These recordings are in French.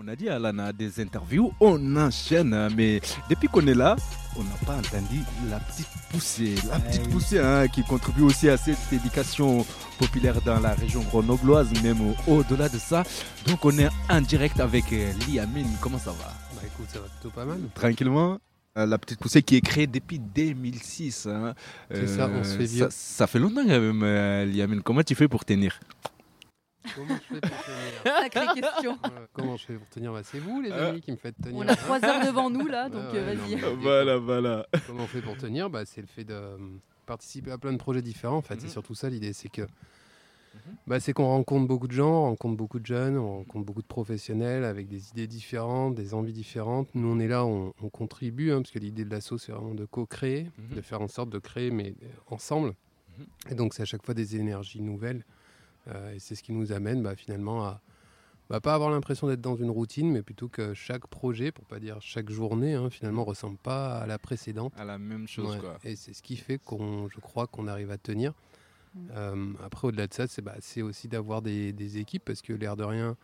on a dit, Alan a des interviews, on enchaîne, mais depuis qu'on est là, on n'a pas entendu la petite poussée. La petite poussée qui contribue aussi à cette éducation populaire dans la région grenobloise, même au-delà de ça. Donc on est en direct avec Liamine. Comment ça va? Bah écoute, ça va plutôt pas mal. Tranquillement. La petite poussée qui est créée depuis 2006. C'est ça, on se fait vieux. Ça fait longtemps quand même, Liamine. Comment tu fais pour tenir? Comment je fais pour tenir? Sacrée question. Comment je fais pour tenir? C'est vous les amis qui me faites tenir. On a 3 heures devant nous là, donc Ouais, vas-y. non, Voilà. Comment on fait pour tenir? C'est le fait de participer à plein de projets différents. En fait, c'est surtout ça l'idée, c'est que c'est qu'on rencontre beaucoup de gens, on rencontre beaucoup de jeunes, on rencontre beaucoup de professionnels avec des idées différentes, des envies différentes. Nous, on est là, on contribue, parce que l'idée de l'asso, c'est vraiment de co-créer, de faire en sorte de créer, mais ensemble. Et donc, c'est à chaque fois des énergies nouvelles. Et c'est ce qui nous amène finalement à pas avoir l'impression d'être dans une routine, mais plutôt que chaque projet, pour pas dire chaque journée, finalement, ressemble pas à la précédente. À la même chose, quoi. Et c'est ce qui fait je crois qu'on arrive à tenir. Après, au-delà de ça, c'est aussi d'avoir des équipes, parce que l'air de rien,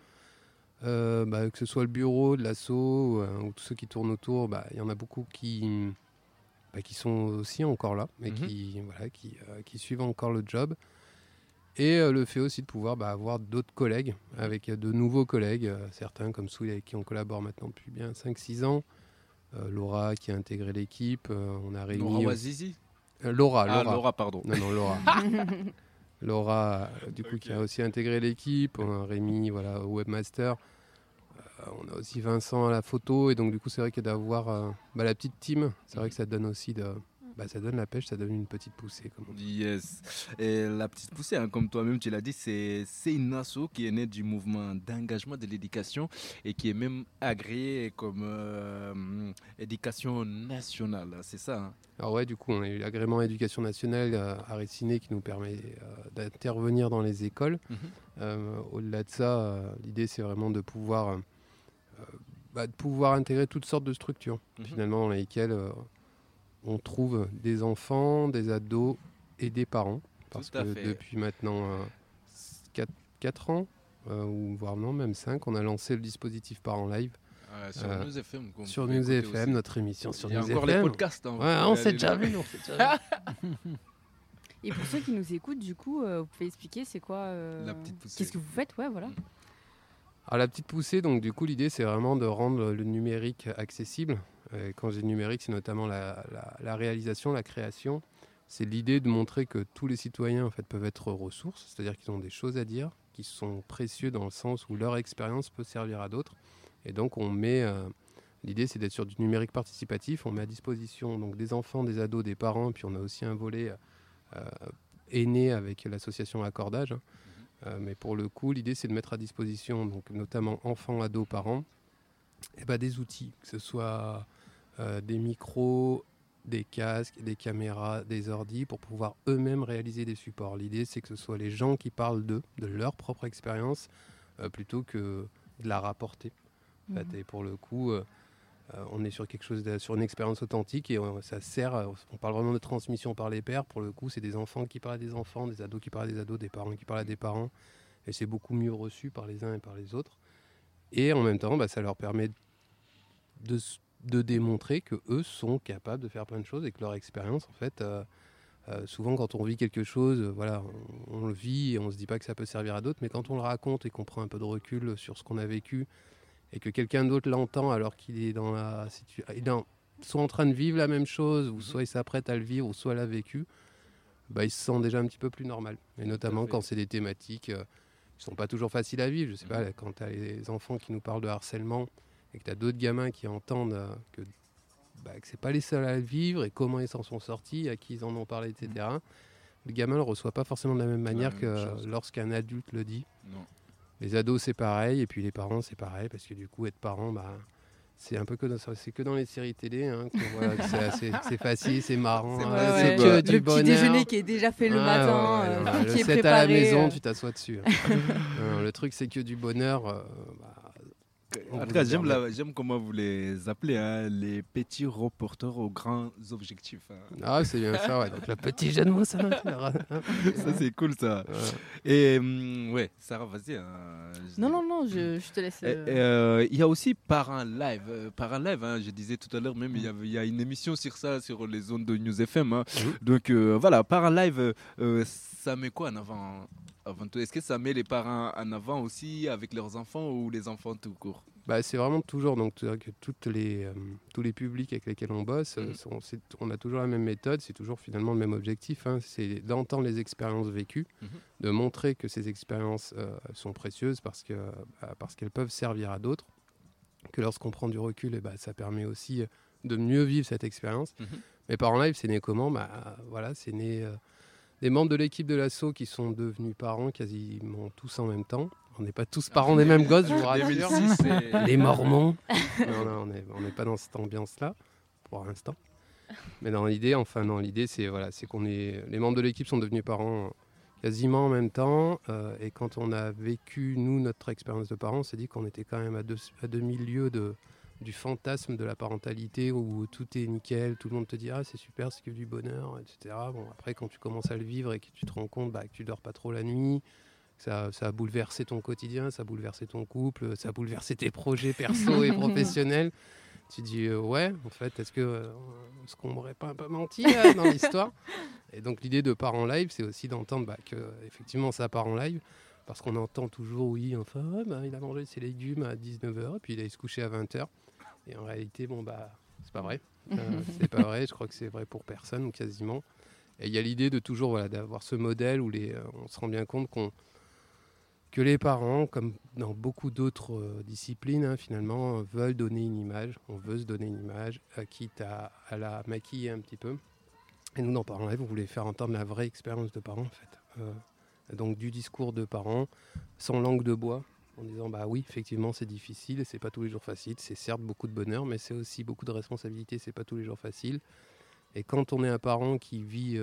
que ce soit le bureau de l'asso ou tous ceux qui tournent autour, il y en a beaucoup qui sont aussi encore là, mais qui suivent encore le job. Et le fait aussi de pouvoir avoir d'autres collègues, avec de nouveaux collègues, certains comme Souli avec qui on collabore maintenant depuis bien 5-6 ans, Laura qui a intégré l'équipe, on a réuni... Laura Wazizi Laura, pardon. Non, Laura. Laura, du coup, qui a aussi intégré l'équipe, on a Rémi, au webmaster, on a aussi Vincent à la photo, et donc du coup c'est vrai que d'avoir la petite team, c'est vrai que ça donne aussi ça donne la pêche, ça donne une petite poussée, comme on dit. Yes. Et la petite poussée, comme toi-même tu l'as dit, c'est une asso qui est née du mouvement d'engagement de l'éducation et qui est même agréée comme éducation nationale, c'est ça Alors ouais, du coup, on a eu l'agrément éducation nationale à Réciné qui nous permet d'intervenir dans les écoles. Au-delà de ça, l'idée c'est vraiment de pouvoir intégrer toutes sortes de structures, finalement, dans lesquelles... on trouve des enfants, des ados et des parents. Parce que depuis maintenant 4 ans, ou voire non, même 5, on a lancé le dispositif Parents Live. Sur News FM. Sur News FM, notre émission sur News FM. Il y a encore les podcasts. On s'est déjà vu. Et pour ceux qui nous écoutent, du coup, vous pouvez expliquer c'est quoi la petite poussée. Qu'est-ce que vous faites? Ouais, voilà. Alors la petite poussée, donc du coup l'idée c'est vraiment de rendre le numérique accessible. Quand je dis numérique, c'est notamment la réalisation, la création. C'est l'idée de montrer que tous les citoyens en fait peuvent être ressources, c'est-à-dire qu'ils ont des choses à dire, qui sont précieux dans le sens où leur expérience peut servir à d'autres. Et donc on met, l'idée c'est d'être sur du numérique participatif. On met à disposition donc des enfants, des ados, des parents, puis on a aussi un volet aîné avec l'association Accordage. Mais pour le coup, l'idée c'est de mettre à disposition, donc notamment enfants, ados, parents, des outils, que ce soit des micros, des casques, des caméras, des ordis, pour pouvoir eux-mêmes réaliser des supports. L'idée c'est que ce soit les gens qui parlent de leur propre expérience, plutôt que de la rapporter. En fait. Et pour le coup, on est sur quelque chose, sur une expérience authentique, et ça sert, on parle vraiment de transmission par les pairs. Pour le coup, c'est des enfants qui parlent à des enfants, des ados qui parlent à des ados, des parents qui parlent à des parents, et c'est beaucoup mieux reçu par les uns et par les autres. Et en même temps, ça leur permet de démontrer qu'eux sont capables de faire plein de choses, et que leur expérience, en fait, souvent quand on vit quelque chose, on le vit et on se dit pas que ça peut servir à d'autres, mais quand on le raconte et qu'on prend un peu de recul sur ce qu'on a vécu, et que quelqu'un d'autre l'entend alors qu'il est dans la situation, soit en train de vivre la même chose, ou soit il s'apprête à le vivre, ou soit l'a vécu, il se sent déjà un petit peu plus normal. Et notamment quand c'est des thématiques qui sont pas toujours faciles à vivre. Je sais pas, quand tu as les enfants qui nous parlent de harcèlement, et que tu as d'autres gamins qui entendent que c'est pas les seuls à le vivre, et comment ils s'en sont sortis, à qui ils en ont parlé, etc. Le gamin le reçoit pas forcément de la même manière que lorsqu'un adulte le dit. Non. Les ados c'est pareil, et puis les parents c'est pareil, parce que du coup être parent, c'est un peu c'est que dans les séries télé, c'est facile, c'est marrant, c'est que du bonheur. Le petit déjeuner qui est déjà fait le matin, le qui est 7 préparé. À la maison, tu t'assois dessus. Le truc c'est que du bonheur. En tout cas, j'aime comment vous les appelez, hein, les petits reporters aux grands objectifs. Hein. Ah, c'est bien ça, ouais. Donc, le petit jeu de mots, ça m'intéresse. Ça, c'est cool, ça. Ouais. Et ouais, Sarah, vas-y. Non, je te laisse. Il y a aussi Parents Live. Parents Live, hein, je disais tout à l'heure, même, il y a une émission sur ça, sur les ondes de News FM. Hein. Donc, voilà, Parents Live, ça met quoi en avant tout? Est-ce que ça met les parents en avant aussi avec leurs enfants ou les enfants tout court? Bah, c'est vraiment toujours donc que tous les publics avec lesquels on bosse, on a toujours la même méthode, c'est toujours finalement le même objectif, hein, c'est d'entendre les expériences vécues, de montrer que ces expériences sont précieuses parce qu'elles peuvent servir à d'autres, que lorsqu'on prend du recul, ça permet aussi de mieux vivre cette expérience. Mais Parents Live, c'est né comment? Voilà, c'est né des membres de l'équipe de l'ASSO qui sont devenus parents quasiment tous en même temps. On n'est pas tous parents des mêmes gosses, je vous rassure. 2006, Les Mormons. Non, on n'est pas dans cette ambiance-là, pour l'instant. Mais dans l'idée, c'est qu'on est. Les membres de l'équipe sont devenus parents quasiment en même temps. Et quand on a vécu, nous, notre expérience de parents, on s'est dit qu'on était quand même à 2000 lieues du fantasme de la parentalité où tout est nickel, tout le monde te dit c'est super, c'est que du bonheur, etc. Bon, après, quand tu commences à le vivre et que tu te rends compte que tu dors pas trop la nuit, ça a bouleversé ton quotidien, ça a bouleversé ton couple, ça a bouleversé tes projets perso et professionnels. Tu dis ouais, en fait, est-ce qu'on m'aurait pas un peu menti dans l'histoire? Et donc l'idée de Parents Live, c'est aussi d'entendre que effectivement ça part en live, parce qu'on entend toujours il a mangé ses légumes à 19h et puis il allait se coucher à 20h. Et en réalité, c'est pas vrai. C'est pas vrai, je crois que c'est vrai pour personne ou quasiment. Et il y a l'idée de toujours d'avoir ce modèle où on se rend bien compte que les parents, comme dans beaucoup d'autres disciplines, finalement, veulent donner une image. On veut se donner une image, quitte à la maquiller un petit peu. Et nous, dans Parents Live, on voulait faire entendre la vraie expérience de parents, en fait. Donc du discours de parents, sans langue de bois, en disant oui, effectivement, c'est difficile, c'est pas tous les jours facile. C'est certes beaucoup de bonheur, mais c'est aussi beaucoup de responsabilité, c'est pas tous les jours facile. Et quand on est un parent qui vit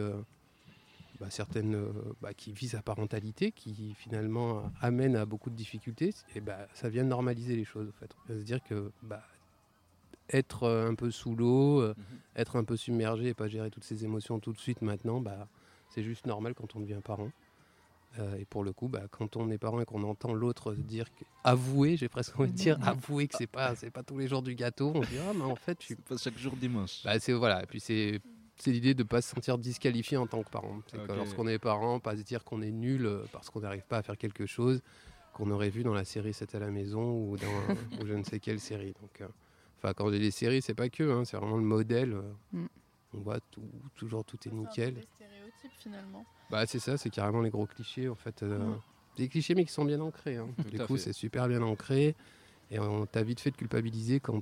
qui vit sa parentalité, qui finalement amène à beaucoup de difficultés, et ça vient de normaliser les choses. En fait. On va se dire que être un peu sous l'eau, être un peu submergé et pas gérer toutes ces émotions tout de suite maintenant, c'est juste normal quand on devient parent. Et pour le coup, quand on est parent et qu'on entend l'autre dire avouer, j'ai presque envie de dire avouer que c'est pas tous les jours du gâteau, on se dit mais en fait c'est pas chaque jour dimanche. Et puis c'est l'idée de ne pas se sentir disqualifié en tant que parent. C'est que lorsqu'on est parent, pas se dire qu'on est nul parce qu'on n'arrive pas à faire quelque chose qu'on aurait vu dans la série 7 à la maison ou dans ou je ne sais quelle série. Donc, quand j'ai des séries, c'est pas que, c'est vraiment le modèle. On voit toujours tout est nickel. C'est un peu des stéréotypes finalement. C'est ça, c'est carrément les gros clichés en fait. Des clichés mais qui sont bien ancrés. Du coup, c'est super bien ancré et on t'a vite fait de culpabiliser quand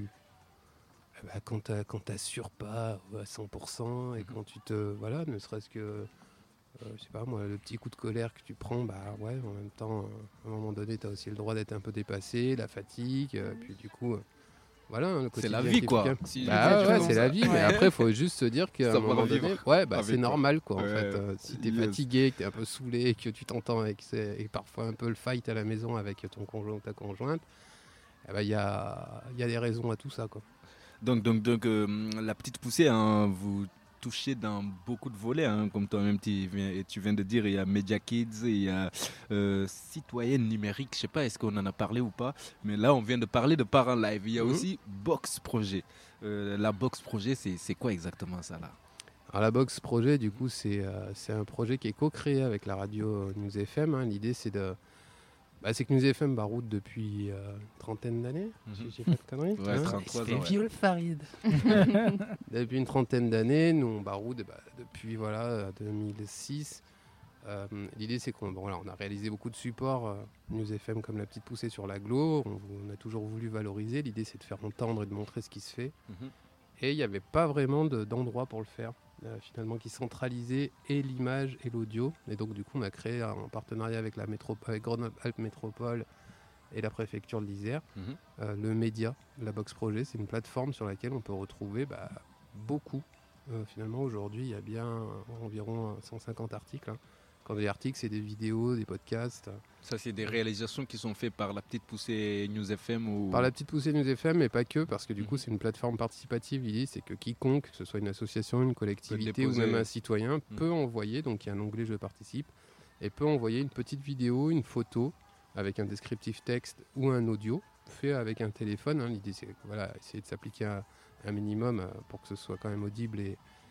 t'assures pas à 100% et quand tu ne serait-ce que je sais pas moi, le petit coup de colère que tu prends, en même temps à un moment donné t'as aussi le droit d'être un peu dépassé, la fatigue, puis du coup le c'est la vie quoi. C'est la vie, mais après faut juste se dire qu'à un moment donné c'est normal quoi en fait. Si t'es fatigué, que t'es un peu saoulé, que tu t'entends et parfois un peu le fight à la maison avec ton conjoint ou ta conjointe, il y a des raisons à tout ça quoi. Donc la petite poussée, vous touchez dans beaucoup de volets, comme toi-même tu viens de dire. Il y a Media Kids, il y a Citoyenne Numérique, je sais pas est-ce qu'on en a parlé ou pas, mais là on vient de parler de Parents Live. Il y a aussi Box Projet. La Box Projet, c'est quoi exactement ça là? Alors la Box Projet, du coup, c'est un projet qui est co-créé avec la radio News FM. L'idée c'est que News FM route depuis une trentaine d'années, si j'ai pas de conneries. 33 ans. Vieux le Farid. Depuis une trentaine d'années, nous on route depuis 2006. L'idée c'est qu'on a réalisé beaucoup de supports News FM comme la petite poussée sur l'agglo. On a toujours voulu valoriser. L'idée c'est de faire entendre et de montrer ce qui se fait. Et il n'y avait pas vraiment d'endroit pour le faire. Finalement qui centralisait et l'image et l'audio, et donc du coup on a créé en partenariat avec avec Grenoble-Alpes Métropole et la préfecture de l'Isère le média, la Box Projet. C'est une plateforme sur laquelle on peut retrouver beaucoup. Finalement aujourd'hui il y a bien environ 150 articles Quand je dis articles, c'est des vidéos, des podcasts. Ça, c'est des réalisations qui sont faites par la petite poussée News FM ou... Par la petite poussée News FM, mais pas que, parce que du coup, c'est une plateforme participative. L'idée, c'est que quiconque, que ce soit une association, une collectivité ou même un citoyen, peut envoyer, donc il y a un onglet Je participe, et peut envoyer une petite vidéo, une photo, avec un descriptif texte ou un audio, fait avec un téléphone. L'idée, c'est essayer de s'appliquer un minimum pour que ce soit quand même audible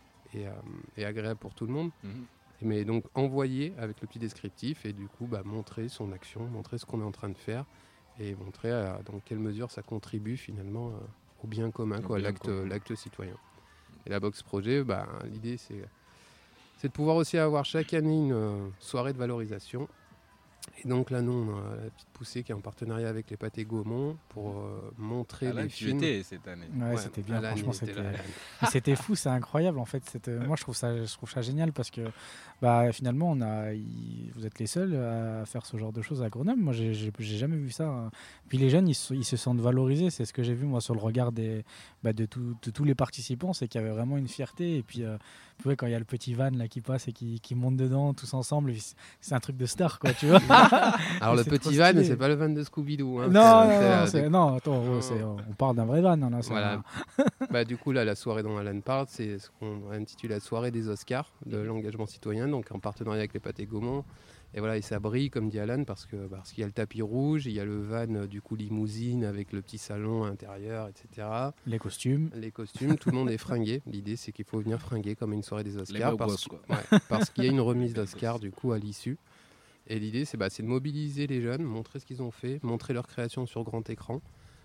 et agréable pour tout le monde. Mais donc envoyer avec le petit descriptif et du coup montrer son action, montrer ce qu'on est en train de faire et montrer dans quelle mesure ça contribue finalement au bien commun, l'acte citoyen. Et la box projet, l'idée c'est de pouvoir aussi avoir chaque année une soirée de valorisation. Et donc là, nous, on a la petite poussée qui est en partenariat avec les Pâtés Gaumont pour montrer les films. Tu étais cette année. Ouais, c'était bien. Franchement, c'était fou, c'est incroyable en fait. Moi, je trouve ça génial parce que finalement, vous êtes les seuls à faire ce genre de choses à Grenoble. Moi, j'ai jamais vu ça. Puis les jeunes, ils se sentent valorisés. C'est ce que j'ai vu moi sur le regard de tous les participants, c'est qu'il y avait vraiment une fierté. Et puis, quand il y a le petit van là qui passe et qui monte dedans tous ensemble, c'est un truc de star, quoi, tu vois. Alors le petit van, c'est pas le van de Scooby-Doo. Non, attends, on parle d'un vrai van. Là, voilà. Du coup, là, la soirée dont Alan parle, c'est ce qu'on intitule la soirée des Oscars de l'engagement citoyen, donc en partenariat avec les Pâtés Gaumont. Et voilà, et ça brille, comme dit Alan, parce qu'il y a le tapis rouge, il y a le van du coup limousine avec le petit salon intérieur, etc. Les costumes, tout le monde est fringué. L'idée, c'est qu'il faut venir fringuer comme une soirée des Oscars, quoi. parce qu'il y a une remise d'Oscars du coup à l'issue. Et l'idée, c'est de mobiliser les jeunes, montrer ce qu'ils ont fait, montrer leur création sur grand écran.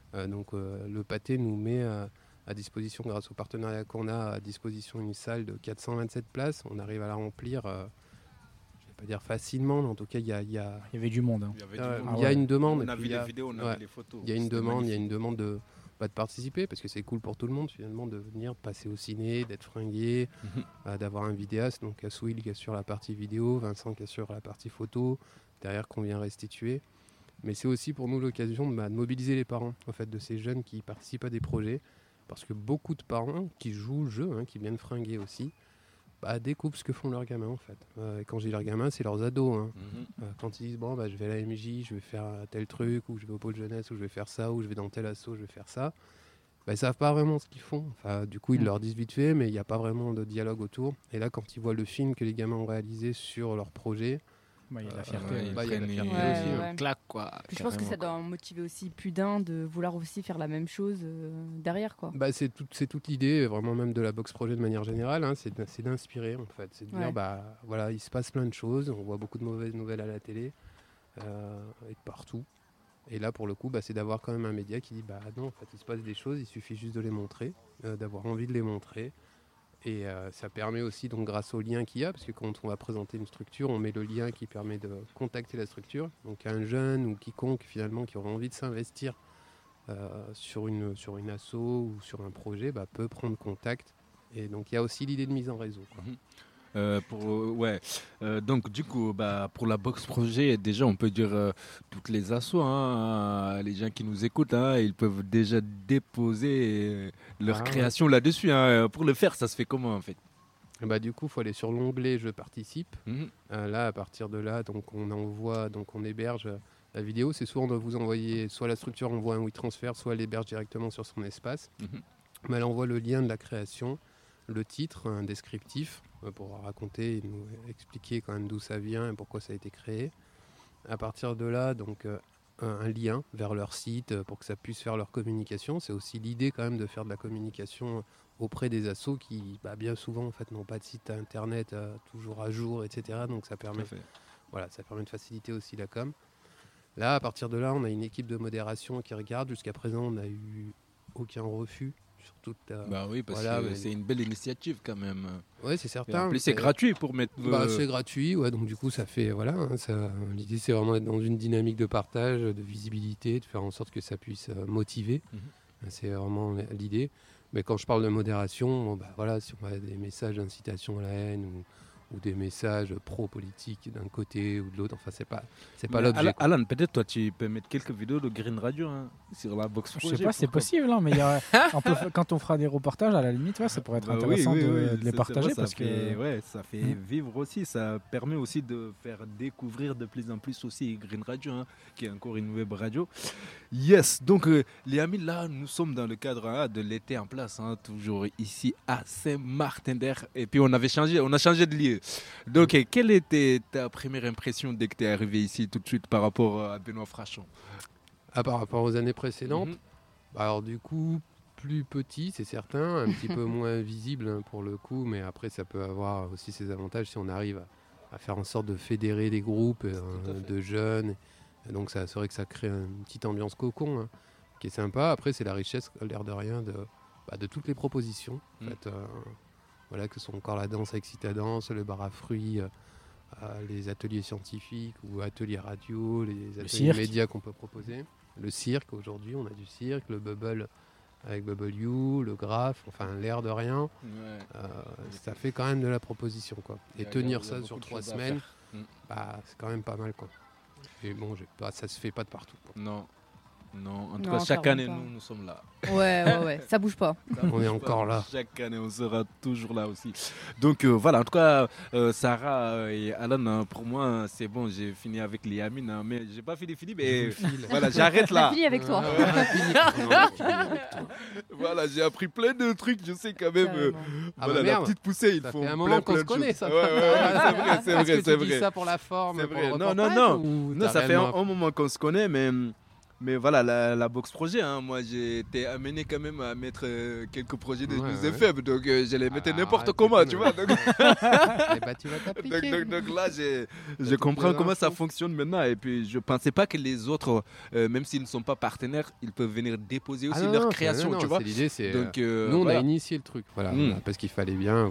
Le Pâté nous met à disposition, grâce au partenariat qu'on a, à disposition une salle de 427 places. On arrive à la remplir, je ne vais pas dire facilement, mais en tout cas, il y avait du monde. Il y a une demande. On a vu les vidéos, on a vu les photos. Il y a une demande de participer, parce que c'est cool pour tout le monde finalement de venir passer au ciné, d'être fringué, d'avoir un vidéaste, donc Aswil qui est sur la partie vidéo, Vincent qui est sur la partie photo, derrière qu'on vient restituer. Mais c'est aussi pour nous l'occasion de mobiliser les parents en fait, de ces jeunes qui participent à des projets, parce que beaucoup de parents qui jouent le jeu, qui viennent fringuer aussi, découvrent ce que font leurs gamins en fait. Et quand je dis leurs gamins, c'est leurs ados. Quand ils disent je vais à la MJ, je vais faire tel truc, ou je vais au pôle jeunesse, ou je vais faire ça, ou je vais dans tel asso, je vais faire ça. Ils savent pas vraiment ce qu'ils font. Du coup, ils leur disent vite fait, mais il n'y a pas vraiment de dialogue autour. Et là, quand ils voient le film que les gamins ont réalisé sur leur projet, il y a la fierté. Il y a la fierté aussi. Claque, quoi. Puis je pense que ça doit en motiver aussi plus d'un de vouloir aussi faire la même chose derrière, quoi. C'est toute l'idée, vraiment même de la box projet de manière générale, c'est d'inspirer en fait. C'est de dire, il se passe plein de choses, on voit beaucoup de mauvaises nouvelles à la télé, et de partout. Et là, pour le coup, c'est d'avoir quand même un média qui dit, non, en fait, il se passe des choses, il suffit juste de les montrer, d'avoir envie de les montrer. Et ça permet aussi, donc grâce au lien qu'il y a, parce que quand on va présenter une structure, on met le lien qui permet de contacter la structure. Donc un jeune ou quiconque finalement qui aurait envie de s'investir sur une asso ou sur un projet peut prendre contact. Et donc il y a aussi l'idée de mise en réseau, quoi. Donc du coup, pour la box projet, déjà on peut dire toutes les assos, les gens qui nous écoutent, ils peuvent déjà déposer leur création là-dessus. Pour le faire, ça se fait comment en fait? Du coup, il faut aller sur l'onglet Je participe. Là, à partir de là, donc on héberge la vidéo. C'est soit on doit vous envoyer, soit la structure envoie un WeTransfer, soit elle héberge directement sur son espace. Mais elle envoie le lien de la création, le titre, un descriptif pour raconter et nous expliquer quand même d'où ça vient et pourquoi ça a été créé. À partir de là, donc un lien vers leur site pour que ça puisse faire leur communication. C'est aussi l'idée quand même de faire de la communication auprès des assos qui bien souvent en fait n'ont pas de site internet toujours à jour, etc. Donc ça permet de faciliter aussi la com. Là, à partir de là, on a une équipe de modération qui regarde. Jusqu'à présent, on n'a eu aucun refus. C'est une belle initiative quand même. Oui, c'est certain. En plus, c'est gratuit pour mettre. C'est gratuit, donc du coup, ça fait l'idée, c'est vraiment d'être dans une dynamique de partage, de visibilité, de faire en sorte que ça puisse motiver. C'est vraiment l'idée. Mais quand je parle de modération, si on a des messages d'incitation à la haine ou des messages pro-politiques d'un côté ou de l'autre. Enfin, c'est pas Mais l'objet. quoi. Alan, peut-être toi, tu peux mettre quelques vidéos de Green Radio sur la box Je projet. sais pas, c'est pourquoi possible, hein, mais quand on fera des reportages, à la limite, ça pourrait être Bah oui, intéressant oui, de oui, les c'est partager vrai, parce que. ça fait vivre aussi, ça permet aussi de faire découvrir de plus en plus aussi Green Radio, qui est encore une web radio. Yes, donc les amis, là nous sommes dans le cadre de l'été en place, toujours ici à Saint-Martin-d'Air, et puis on a changé de lieu. Donc quelle était ta première impression dès que tu es arrivé ici tout de suite par rapport à Benoît Frachon? Par rapport aux années précédentes, Mhm. alors du coup, plus petit, c'est certain, un petit peu moins visible pour le coup, mais après ça peut avoir aussi ses avantages si on arrive à faire en sorte de fédérer des groupes de jeunes. Et donc c'est vrai que ça crée une petite ambiance cocon qui est sympa. Après c'est la richesse, l'air de rien, de toutes les propositions. En fait, voilà, que sont encore la danse avec Citadance, le bar à fruits, les ateliers scientifiques ou ateliers radio, les ateliers cirque. médias qu'on peut proposer. Le cirque, aujourd'hui, on a du cirque, le bubble avec Bubble You, le graphe, enfin l'air de rien. Ça fait quand même de la proposition, quoi. Et tenir ça sur 3 semaines, c'est quand même pas mal, quoi. Et bon, ça se fait pas de partout, quoi. Non, en tout Non, cas, chaque année, clairement pas. nous sommes là. Ouais, ça bouge pas. On est encore là. Chaque année, on sera toujours là aussi. Donc voilà, en tout cas, Sarah et Alan, pour moi, c'est bon, j'ai fini avec les Yamin, mais j'ai pas fini, mais voilà, j'arrête On a là. fini avec toi. Voilà, j'ai appris plein de trucs, je sais quand même. Carrément. Ah Voilà, bah la merde. petite poussée, il Ça faut fait un moment qu'on se connaît, ça. Ouais, c'est Est-ce que vrai, tu dis ça pour la forme, C'est pour vrai. le Non, reportage, ou Non, t'as ça fait réellement un moment qu'on se connaît, mais voilà, la box projet, moi j'ai été amené quand même à mettre quelques projets de Ouais, News ouais. FM, donc je les mettais n'importe arrête, comment, c'est tu cool. vois. Donc, Eh bah, tu vas t'appliquer. donc là, je toutes comprends les comment ça infos. fonctionne maintenant. Et puis, je pensais pas que les autres, même s'ils ne sont pas partenaires, ils peuvent venir déposer aussi leur création, tu vois. L'idée, c'est Donc, nous, on voilà. a initié le truc, voilà, parce qu'il fallait bien,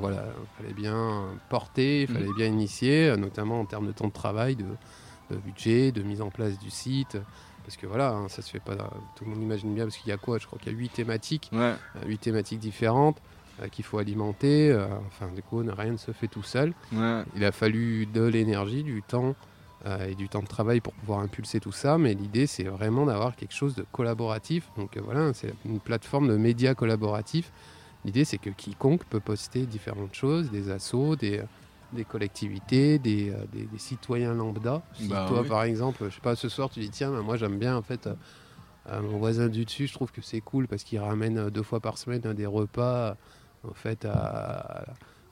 porter, il fallait bien initier, notamment en termes de temps de travail, de budget, de mise en place du site. Parce que voilà, ça se fait pas. Tout le monde imagine bien, parce qu'il y a quoi? Je crois qu'il y a 8 thématiques, Ouais. 8 thématiques différentes qu'il faut alimenter. Du coup, rien ne se fait tout seul. Ouais. Il a fallu de l'énergie, du temps et du temps de travail pour pouvoir impulser tout ça. Mais l'idée, c'est vraiment d'avoir quelque chose de collaboratif. Donc voilà, c'est une plateforme de médias collaboratifs. L'idée, c'est que quiconque peut poster différentes choses, des assos, des collectivités, des citoyens lambda. Si toi, oui. par exemple, je sais pas, ce soir, tu dis tiens, moi j'aime bien en fait mon voisin du dessus, je trouve que c'est cool parce qu'il ramène 2 fois par semaine des repas en fait à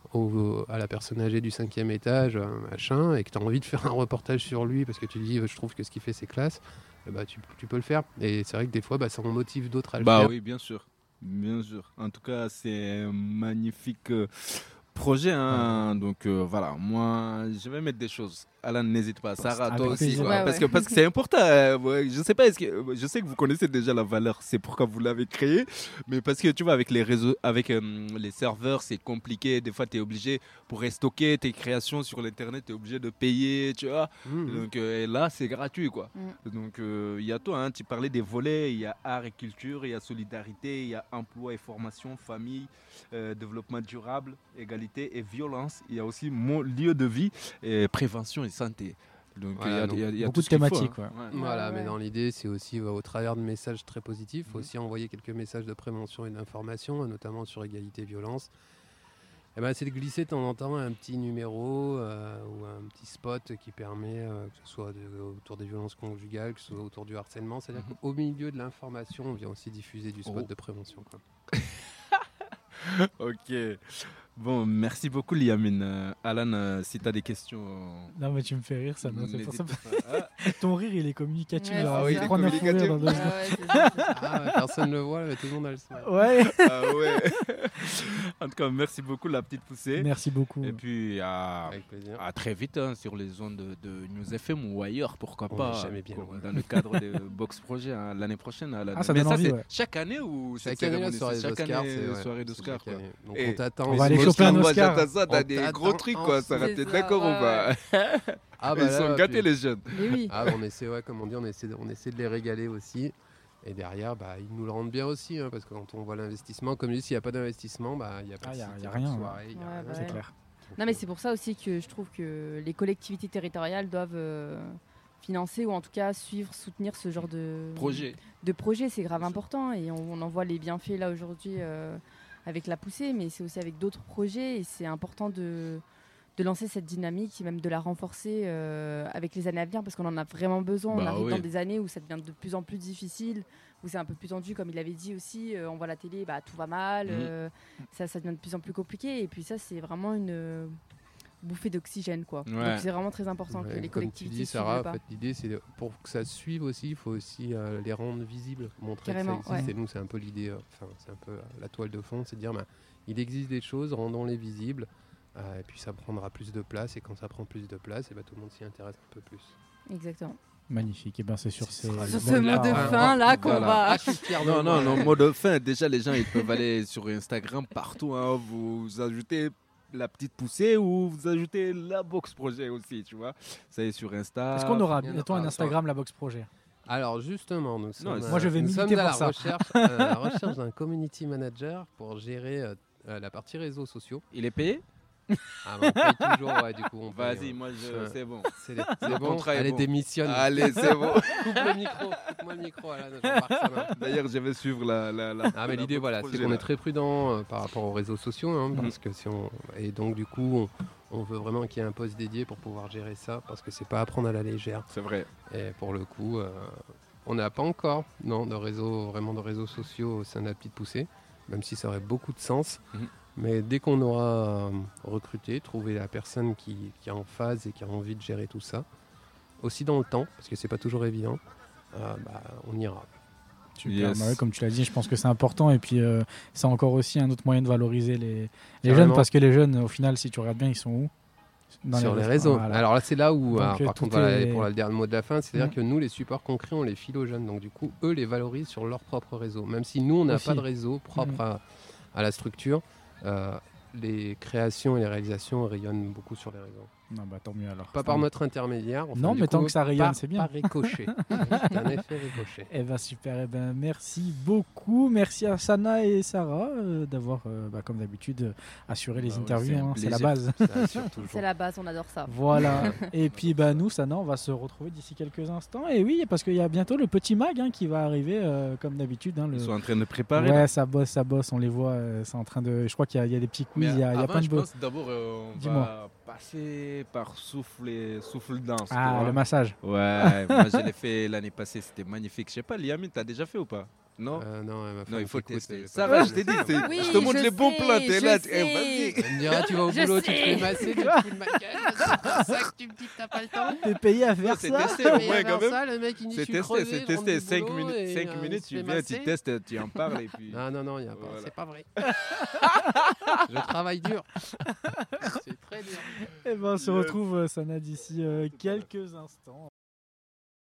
la personne âgée du 5e étage, machin, et que tu as envie de faire un reportage sur lui parce que tu dis je trouve que ce qu'il fait c'est classe, tu peux le faire. Et c'est vrai que des fois ça en motive d'autres à le faire. Oui, bien sûr. Bien sûr. En tout cas, c'est un magnifique projet. Donc voilà, moi, je vais mettre des choses. Alan, n'hésite pas. Sarah, Avec toi aussi. plaisir. Quoi. Ouais, parce ouais. que c'est important. Je sais pas, je sais que vous connaissez déjà la valeur. C'est pourquoi vous l'avez créé. Mais parce que tu vois, avec les réseaux, avec les serveurs, c'est compliqué. Des fois, tu es obligé, pour stocker tes créations sur l'Internet, tu es obligé de payer, tu vois. Donc et là, c'est gratuit, quoi. Donc il y a toi, tu parlais des volets. Il y a art et culture, il y a solidarité, il y a emploi et formation, famille, développement durable, égalité et violence. Il y a aussi mon lieu de vie et prévention et santé. Donc Voilà, il y a beaucoup tout de ce qu'il faut, thématiques, hein. ouais. Voilà, Ouais. mais dans l'idée, c'est aussi au travers de messages très positifs, il faut aussi envoyer quelques messages de prévention et d'information, notamment sur égalité et violence. C'est de glisser de temps en temps un petit numéro ou un petit spot qui permet, que ce soit autour des violences conjugales, que ce soit autour du harcèlement. C'est-à-dire qu'au milieu de l'information, on vient aussi diffuser du spot de prévention, quoi. Ok. Bon, merci beaucoup Liamine. Alan, si tu as des questions... Non, mais tu me fais rire, ça. Non, c'est pour ça. n'hésite pas. Ton rire, il est communicatif. Ouais, genre, c'est il ça. prend un fou rire dans 2 Ouais, secondes. c'est ça. Personne ne le voit, mais tout le monde a le smile. Ouais. Ah ouais. En tout cas, merci beaucoup la petite poussée. Merci beaucoup. Et puis Avec plaisir. à très vite sur les ondes de News FM ou ailleurs, pourquoi On pas. est jamais bien comme loin. dans le cadre de Box Projet l'année prochaine. Ah, ça Mais donne envie, c'est ouais. chaque année ou Chaque cette année, la cérémonie, soirée c'est chaque d'Oscar, année, c'est soirée ouais, d'Oscar. c'est chaque Quoi. année. Donc Et on t'attend. on va aller choper un Moi, Oscar. j'attends ça, t'as On des t'attend gros trucs quoi, ça ensuite. t'es C'est d'accord ça, ou pas? Ah, Ils sont là, gâtés puis- les jeunes. Mais oui. On essaie, comme on dit, on essaie de les régaler aussi. Et derrière, ils nous le rendent bien aussi, parce que quand on voit l'investissement, comme je dis, s'il n'y a pas d'investissement, il n'y a pas de Ah, y a site, rien, pas de ouais. soirée, y a Ouais, rien. bah C'est ouais. clair. Non, mais c'est pour ça aussi que je trouve que les collectivités territoriales doivent financer ou en tout cas soutenir ce genre de projet. C'est grave important et on en voit les bienfaits là aujourd'hui avec la poussée, mais c'est aussi avec d'autres projets et c'est important de lancer cette dynamique et même de la renforcer avec les années à venir parce qu'on en a vraiment besoin. On arrive dans des années où ça devient de plus en plus difficile, où c'est un peu plus tendu, comme il avait dit aussi. On voit la télé, tout va mal, ça devient de plus en plus compliqué. Et puis ça, c'est vraiment une bouffée d'oxygène, quoi. Ouais. Donc c'est vraiment très important que les collectivités suivent Sarah, pas. En fait, l'idée, c'est pour que ça suive aussi, il faut aussi les rendre visibles, montrer Carrément, que ça existe. Et nous, c'est un peu l'idée, c'est un peu la toile de fond, c'est de dire, il existe des choses, rendons-les visibles. Et puis ça prendra plus de place, et quand ça prend plus de place, et tout le monde s'y intéresse un peu plus. Exactement. Magnifique, et c'est sur ce mot de fin là qu'on va. Non, mot de fin. Déjà, les gens ils peuvent aller sur Instagram partout. Vous ajoutez la petite poussée ou vous ajoutez la box projet aussi, tu vois. Ça est sur Insta. Est-ce qu'on aura bientôt un Instagram, la box projet? Alors justement, nous sommes à la recherche d'un community manager pour gérer la partie réseaux sociaux. Il est payé? On paye toujours, du coup. Vas-y, moi, c'est bon. C'est bon, allez, démissionne. Allez, c'est bon. Coupe-moi le micro. D'ailleurs, je vais suivre la mais l'idée, c'est qu'on est très prudent par rapport aux réseaux sociaux, parce que et donc, du coup, on veut vraiment qu'il y ait un poste dédié pour pouvoir gérer ça, parce que c'est pas à prendre à la légère. C'est vrai. Et pour le coup, on n'a pas encore de réseaux sociaux au sein de la petite poussée, même si ça aurait beaucoup de sens. Mais dès qu'on aura recruté, trouvé la personne qui est en phase et qui a envie de gérer tout ça, aussi dans le temps, parce que c'est pas toujours évident, on ira. Super, comme tu l'as dit, je pense que c'est important et puis c'est encore aussi un autre moyen de valoriser les jeunes, parce que les jeunes, au final, si tu regardes bien, ils sont où? Sur les réseaux. Voilà. Alors là, c'est là où, par contre, pour le dernier mot de la fin, c'est-à-dire que nous, les supports qu'on crée, on les file aux jeunes. Donc du coup, eux les valorisent sur leur propre réseau. Même si nous, on n'a pas de réseau propre à la structure, les créations et les réalisations rayonnent beaucoup sur les réseaux. Non, tant mieux alors. Pas par notre intermédiaire. Non, mais tant que ça rayonne, c'est bien. Par ricochet. C'est un effet ricochet. Super. Merci beaucoup. Merci à Sana et Sarah d'avoir, comme d'habitude, assuré les interviews. C'est la base. C'est la base, on adore ça. Voilà. Et puis, nous, Sana, on va se retrouver d'ici quelques instants. Et oui, parce qu'il y a bientôt le petit mag qui va arriver, comme d'habitude. Ils sont en train de préparer. Ouais, ça bosse. On les voit. C'est en train de. Je crois qu'il y a des petits quiz. Il y a plein de beaux. D'abord, on va passer par souffle danse. Le massage. Ouais, moi je l'ai fait l'année passée, c'était magnifique. Je sais pas, Liamine, t'as déjà fait ou pas? Non, non, il faut tester. Ça va, je t'ai dit, je te montre les bons plans. T'es là, vas-y. Tu me diras, tu vas au boulot, tu te fais masser, tu te fous de ma gueule. C'est pour ça que tu me dis que t'as pas le temps. T'es payé à faire ça. C'est testé au moins quand même. Ça, le mec, il c'est testé. 5 minutes, tu viens, tu testes, tu en parles et puis. Non, il y a pas. C'est pas vrai. Je travaille dur. C'est très dur. On se retrouve, Sana, d'ici quelques instants.